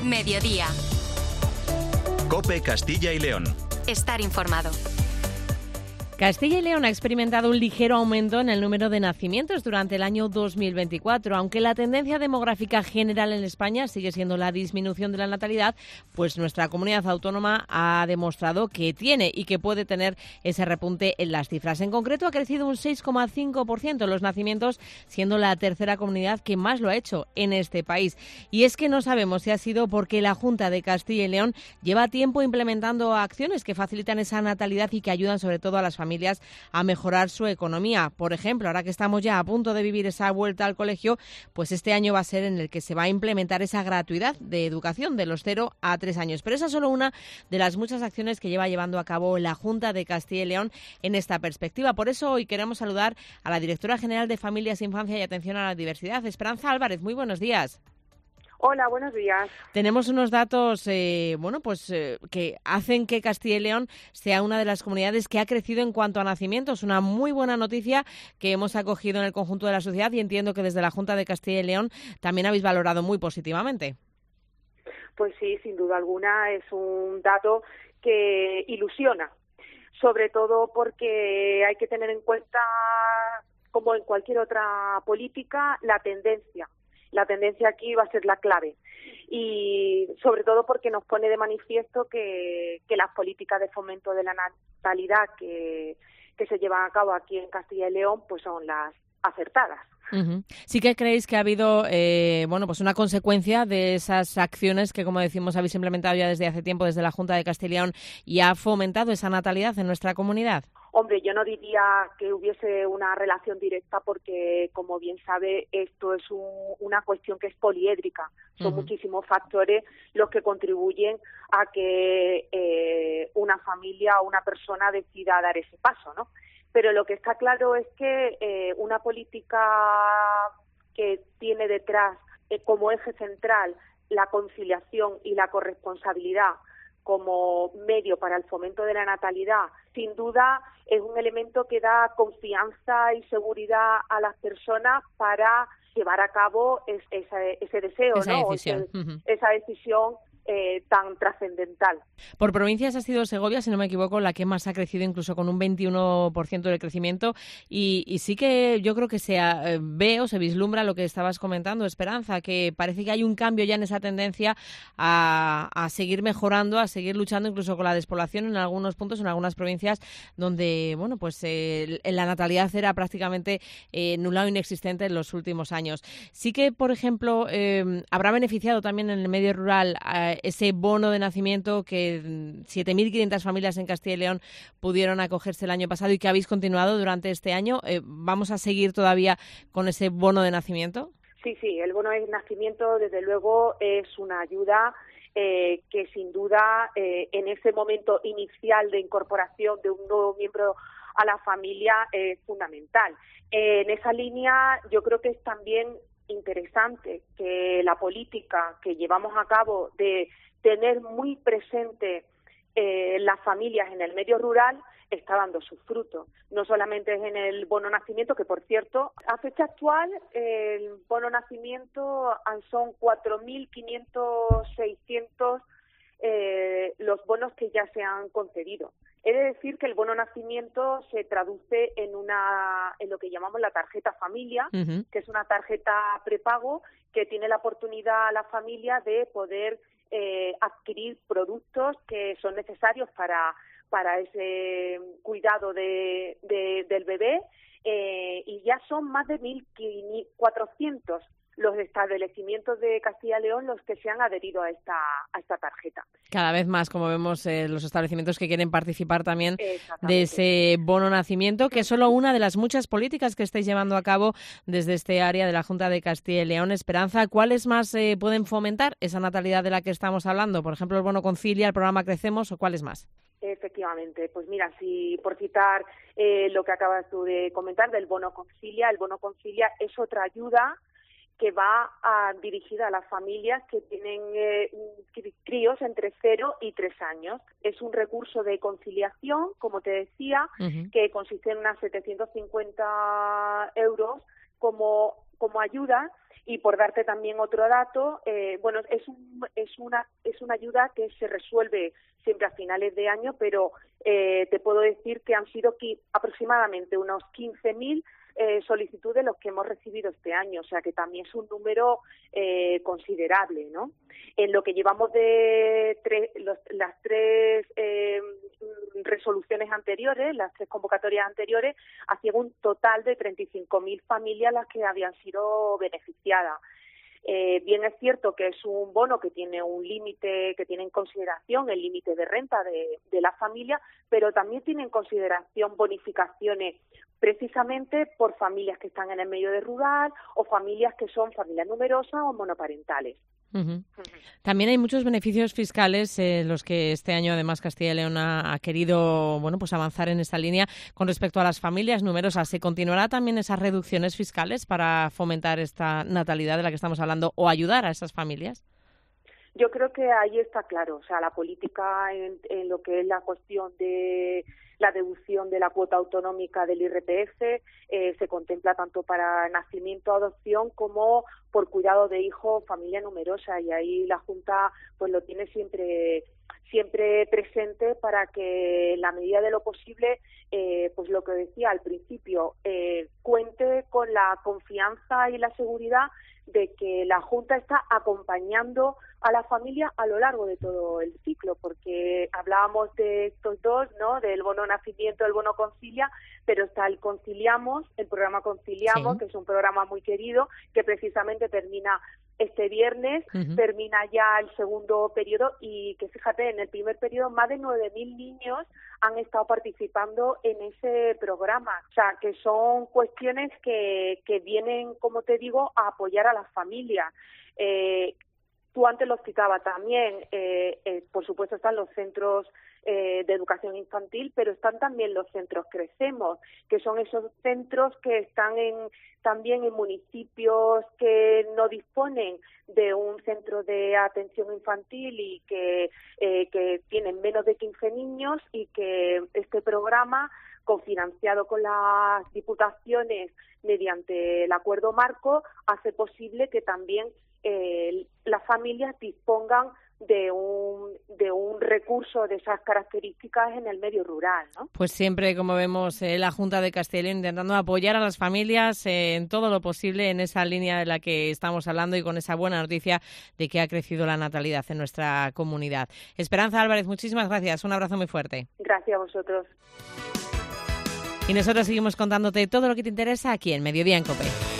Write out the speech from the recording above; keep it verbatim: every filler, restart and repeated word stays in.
Mediodía. COPE Castilla y León. Estar informado. Castilla y León ha experimentado un ligero aumento en el número de nacimientos durante el año dos mil veinticuatro. Aunque la tendencia demográfica general en España sigue siendo la disminución de la natalidad, pues nuestra comunidad autónoma ha demostrado que tiene y que puede tener ese repunte en las cifras. En concreto, ha crecido un seis coma cinco por ciento los nacimientos, siendo la tercera comunidad que más lo ha hecho en este país. Y es que no sabemos si ha sido porque la Junta de Castilla y León lleva tiempo implementando acciones que facilitan esa natalidad y que ayudan sobre todo a las familias familias a mejorar su economía. Por ejemplo, ahora que estamos ya a punto de vivir esa vuelta al colegio, pues este año va a ser en el que se va a implementar esa gratuidad de educación de los cero a tres años. Pero esa es solo una de las muchas acciones que lleva llevando a cabo la Junta de Castilla y León en esta perspectiva. Por eso hoy queremos saludar a la Directora General de Familias, Infancia y Atención a la Diversidad, Esperanza Álvarez. Muy buenos días. Hola, buenos días. Tenemos unos datos eh, bueno, pues eh, que hacen que Castilla y León sea una de las comunidades que ha crecido en cuanto a nacimientos. Una muy buena noticia que hemos acogido en el conjunto de la sociedad y entiendo que desde la Junta de Castilla y León también habéis valorado muy positivamente. Pues sí, sin duda alguna es un dato que ilusiona, sobre todo porque hay que tener en cuenta, como en cualquier otra política, la tendencia. La tendencia aquí va a ser la clave y sobre todo porque nos pone de manifiesto que, que las políticas de fomento de la natalidad que, que se llevan a cabo aquí en Castilla y León pues son las acertadas. Uh-huh. Sí que creéis que ha habido eh, bueno, pues una consecuencia de esas acciones que, como decimos, habéis implementado ya desde hace tiempo desde la Junta de Castilla y León y ha fomentado esa natalidad en nuestra comunidad. Hombre, yo no diría que hubiese una relación directa porque, como bien sabe, esto es un, una cuestión que es poliédrica. Son uh-huh. muchísimos factores los que contribuyen a que eh, una familia o una persona decida dar ese paso, ¿no? Pero lo que está claro es que eh, una política que tiene detrás eh, como eje central la conciliación y la corresponsabilidad como medio para el fomento de la natalidad, sin duda es un elemento que da confianza y seguridad a las personas para llevar a cabo es, ese, ese deseo, esa ¿no? decisión. Ese, Uh-huh. esa decisión eh, tan trascendental. Por provincias ha sido Segovia, si no me equivoco, la que más ha crecido, incluso con un veintiuno por ciento de crecimiento. Y, y sí que yo creo que se eh, ve o se vislumbra lo que estabas comentando, Esperanza, que parece que hay un cambio ya en esa tendencia a, a seguir mejorando, a seguir luchando incluso con la despoblación en algunos puntos, en algunas provincias donde, bueno, pues eh, la natalidad era prácticamente eh, nula o inexistente en los últimos años. Sí que, por ejemplo, eh, habrá beneficiado también en el medio rural eh, ese bono de nacimiento que siete mil quinientas familias en Castilla y León pudieron acogerse el año pasado y que habéis continuado durante este año. Eh, ¿Vamos a seguir todavía con ese bono de nacimiento? Sí, sí, el bono de nacimiento desde luego es una ayuda eh, que sin duda eh, en ese momento inicial de incorporación de un nuevo miembro a la familia es fundamental. Eh, en esa línea yo creo que es también interesante que la política que llevamos a cabo de tener muy presente eh, las familias en el medio rural está dando sus frutos. No solamente es en el bono nacimiento, que por cierto, a fecha actual el bono nacimiento son cuatro mil quinientos, seiscientos eh, los bonos que ya se han concedido. He de decir que el bono nacimiento se traduce en una en lo que llamamos la tarjeta familia, uh-huh. que es una tarjeta prepago que tiene la oportunidad a la familia de poder eh, adquirir productos que son necesarios para para ese cuidado de, de del bebé eh, y ya son más de mil cuatrocientos los establecimientos de Castilla y León los que se han adherido a esta a esta tarjeta. Cada vez más, como vemos, eh, los establecimientos que quieren participar también de ese bono nacimiento, que es solo una de las muchas políticas que estáis llevando a cabo desde este área de la Junta de Castilla y León. Esperanza, ¿cuáles más eh, pueden fomentar esa natalidad de la que estamos hablando? Por ejemplo, el bono Concilia, el programa Crecemos, ¿o cuáles más? Efectivamente, pues mira, si por citar eh, lo que acabas tú de comentar del bono Concilia, el bono Concilia es otra ayuda que va a, dirigida a las familias que tienen eh, críos entre cero y tres años. Es un recurso de conciliación, como te decía, uh-huh. que consiste en unas setecientos cincuenta euros como, como ayuda Y por darte también otro dato, eh, bueno, es, un, es, una, es una ayuda que se resuelve siempre a finales de año, pero eh, te puedo decir que han sido qui- aproximadamente unos quince mil eh, solicitudes los que hemos recibido este año, o sea que también es un número eh, considerable, ¿no? En lo que llevamos de tres, los, las tres eh, resoluciones anteriores, las tres convocatorias anteriores, hacían un total de treinta y cinco mil familias las que habían sido beneficiadas. Eh, bien es cierto que es un bono que tiene un límite, que tiene en consideración el límite de renta de, de la familia, pero también tiene en consideración bonificaciones precisamente por familias que están en el medio de rural o familias que son familias numerosas o monoparentales. Uh-huh. También hay muchos beneficios fiscales en eh, los que este año además Castilla y León ha, ha querido bueno pues avanzar en esta línea con respecto a las familias numerosas. ¿Se continuará también esas reducciones fiscales para fomentar esta natalidad de la que estamos hablando o ayudar a esas familias? Yo creo que ahí está claro, o sea, la política en, en lo que es la cuestión de la deducción de la cuota autonómica del I R P F eh, se contempla tanto para nacimiento, adopción como por cuidado de hijo, familia numerosa, y ahí la Junta pues lo tiene siempre siempre presente para que en la medida de lo posible, eh, pues lo que decía al principio, eh, cuente con la confianza y la seguridad de que la Junta está acompañando a la familia a lo largo de todo el ciclo, porque hablábamos de estos dos, ¿no? Del bono nacimiento, el bono concilia, pero está el Conciliamos, el programa Conciliamos, sí, que es un programa muy querido, que precisamente termina este viernes, uh-huh. termina ya el segundo periodo y que fíjate, en el primer periodo más de nueve mil niños han estado participando en ese programa. O sea, que son cuestiones que, que vienen, como te digo, a apoyar a las familias. Eh, tú antes lo citabas también, eh, eh, por supuesto están los centros eh, de educación infantil, pero están también los centros Crecemos, que son esos centros que están en también en municipios que no disponen de un centro de atención infantil y que, eh, que tienen menos de quince niños, y que este programa, cofinanciado con las diputaciones mediante el acuerdo marco, hace posible que también eh, las familias dispongan de un de un recurso de esas características en el medio rural, ¿no? Pues siempre, como vemos, eh, la Junta de Castilla y León intentando apoyar a las familias eh, en todo lo posible en esa línea de la que estamos hablando, y con esa buena noticia de que ha crecido la natalidad en nuestra comunidad. Esperanza Álvarez, muchísimas gracias. Un abrazo muy fuerte. Gracias a vosotros. Y nosotros seguimos contándote todo lo que te interesa aquí en Mediodía en COPE.